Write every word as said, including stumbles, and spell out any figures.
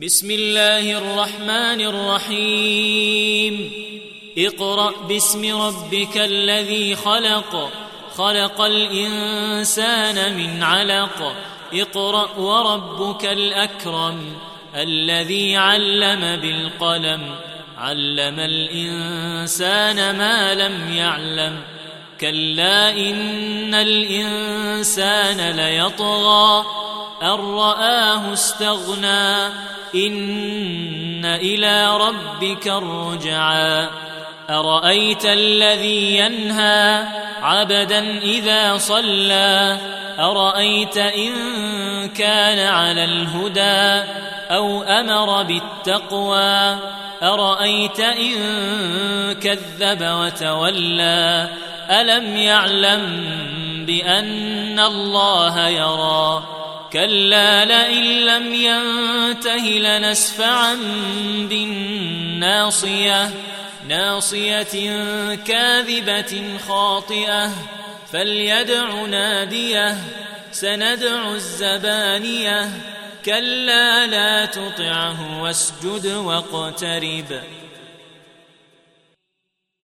بسم الله الرحمن الرحيم اقرأ باسم ربك الذي خلق خلق الإنسان من علق اقرأ وربك الأكرم الذي علم بالقلم علم الإنسان ما لم يعلم كلا إن الإنسان ليطغى أن رآه استغنى إن إلى ربك الرجعى أرأيت الذي ينهى عبدا إذا صلى أرأيت إن كان على الهدى أو أمر بالتقوى أرأيت إن كذب وتولى ألم يعلم بأن الله يرى كلا لئن لم ينته لنسفعا بالناصية ناصية كاذبة خاطئة فليدع ناديه سندع الزبانية كلا لا تطعه واسجد واقترب